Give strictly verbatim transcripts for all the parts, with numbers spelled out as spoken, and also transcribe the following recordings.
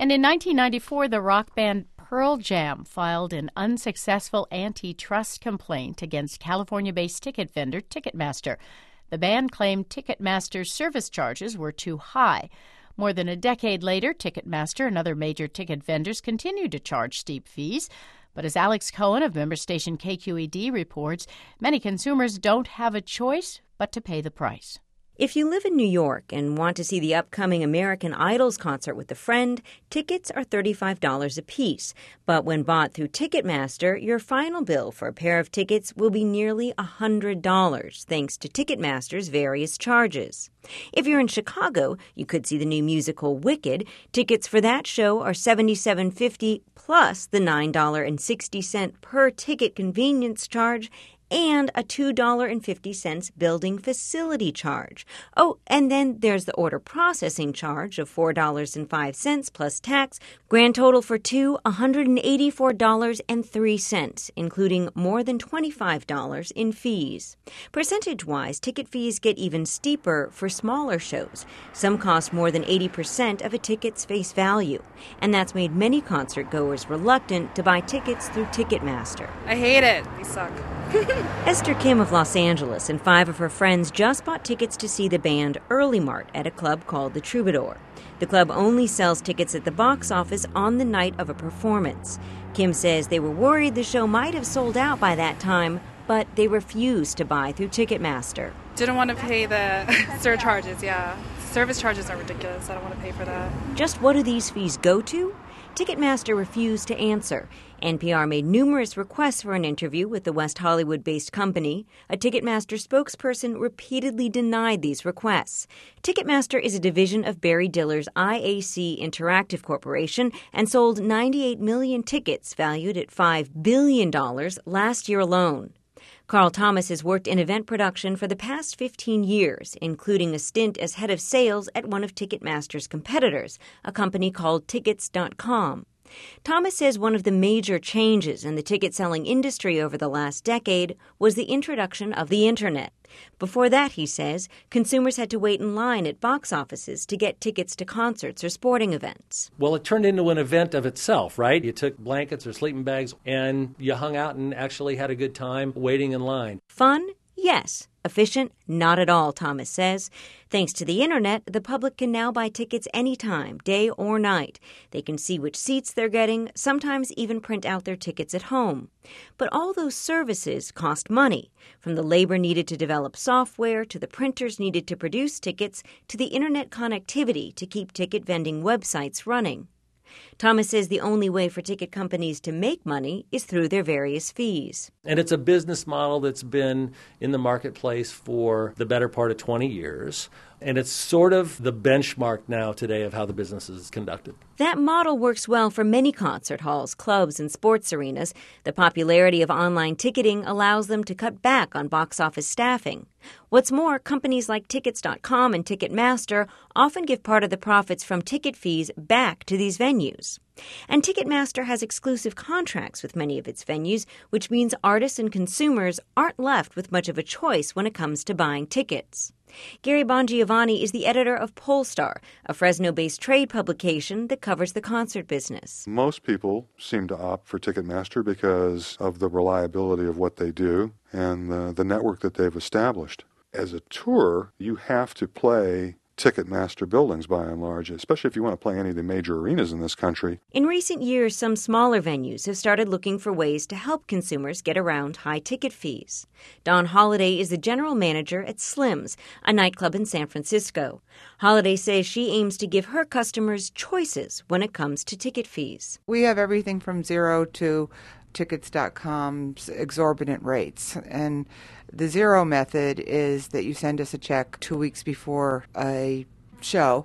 And in nineteen ninety-four, the rock band Pearl Jam filed an unsuccessful antitrust complaint against California-based ticket vendor Ticketmaster. The band claimed Ticketmaster's service charges were too high. More than a decade later, Ticketmaster and other major ticket vendors continue to charge steep fees. But as Alex Cohen of member station K Q E D reports, many consumers don't have a choice but to pay the price. If you live in New York and want to see the upcoming American Idols concert with a friend, tickets are thirty-five dollars a piece. But when bought through Ticketmaster, your final bill for a pair of tickets will be nearly one hundred dollars, thanks to Ticketmaster's various charges. If you're in Chicago, you could see the new musical Wicked. Tickets for that show are seventy-seven fifty plus the nine dollars and sixty cents per ticket convenience charge and a two dollars and fifty cents building facility charge. Oh, and then there's the order processing charge of four dollars and five cents plus tax. Grand total for two, one hundred eighty-four dollars and three cents, including more than twenty-five dollars in fees. Percentage-wise, ticket fees get even steeper for smaller shows. Some cost more than eighty percent of a ticket's face value. And that's made many concert goers reluctant to buy tickets through Ticketmaster. I hate it. They suck. Esther Kim of Los Angeles and five of her friends just bought tickets to see the band Early Mart at a club called the Troubadour. The club only sells tickets at the box office on the night of a performance. Kim says they were worried the show might have sold out by that time, but they refused to buy through Ticketmaster. Didn't want to pay the surcharges, yeah. Service charges are ridiculous. I don't want to pay for that. Just what do these fees go to? Ticketmaster refused to answer. N P R made numerous requests for an interview with the West Hollywood-based company. A Ticketmaster spokesperson repeatedly denied these requests. Ticketmaster is a division of Barry Diller's I A C Interactive Corporation and sold ninety-eight million tickets valued at five billion dollars last year alone. Carl Thomas has worked in event production for the past fifteen years, including a stint as head of sales at one of Ticketmaster's competitors, a company called Tickets dot com. Thomas says one of the major changes in the ticket-selling industry over the last decade was the introduction of the Internet. Before that, he says, consumers had to wait in line at box offices to get tickets to concerts or sporting events. Well, it turned into an event of itself, right? You took blankets or sleeping bags and you hung out and actually had a good time waiting in line. Fun? Yes. Efficient? Not at all, Thomas says. Thanks to the Internet, the public can now buy tickets anytime, day or night. They can see which seats they're getting, sometimes even print out their tickets at home. But all those services cost money, from the labor needed to develop software, to the printers needed to produce tickets, to the Internet connectivity to keep ticket vending websites running. Thomas says the only way for ticket companies to make money is through their various fees. And it's a business model that's been in the marketplace for the better part of twenty years. And it's sort of the benchmark now today of how the business is conducted. That model works well for many concert halls, clubs, and sports arenas. The popularity of online ticketing allows them to cut back on box office staffing. What's more, companies like Tickets dot com and Ticketmaster often give part of the profits from ticket fees back to these venues. And Ticketmaster has exclusive contracts with many of its venues, which means artists and consumers aren't left with much of a choice when it comes to buying tickets. Gary Bongiovanni is the editor of Pollstar, a Fresno-based trade publication that covers the concert business. Most people seem to opt for Ticketmaster because of the reliability of what they do and the, the network that they've established. As a tour, you have to play Ticketmaster buildings by and large, especially if you want to play any of the major arenas in this country. In recent years, some smaller venues have started looking for ways to help consumers get around high ticket fees. Dawn Holliday is the general manager at Slim's, a nightclub in San Francisco. Holliday says she aims to give her customers choices when it comes to ticket fees. We have everything from zero to Tickets dot com's exorbitant rates. And the zero method is that you send us a check two weeks before a show,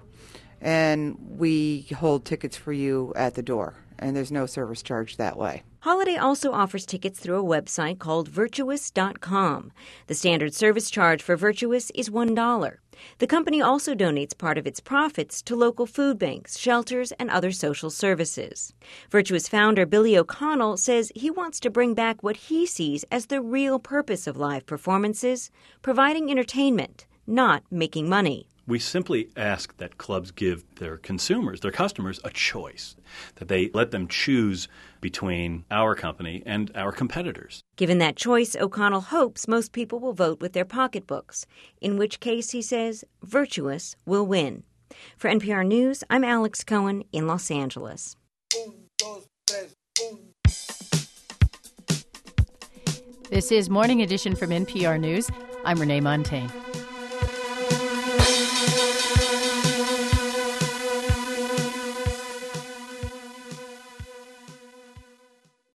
and we hold tickets for you at the door. And there's no service charge that way. Holiday also offers tickets through a website called Virtuous dot com. The standard service charge for Virtuous is one dollar. The company also donates part of its profits to local food banks, shelters, and other social services. Virtuous founder Billy O'Connell says he wants to bring back what he sees as the real purpose of live performances, providing entertainment, not making money. We simply ask that clubs give their consumers, their customers, a choice, that they let them choose between our company and our competitors. Given that choice, O'Connell hopes most people will vote with their pocketbooks, in which case, he says, Virtuous will win. For N P R News, I'm Alex Cohen in Los Angeles. This is Morning Edition from N P R News. I'm Renee Montaigne.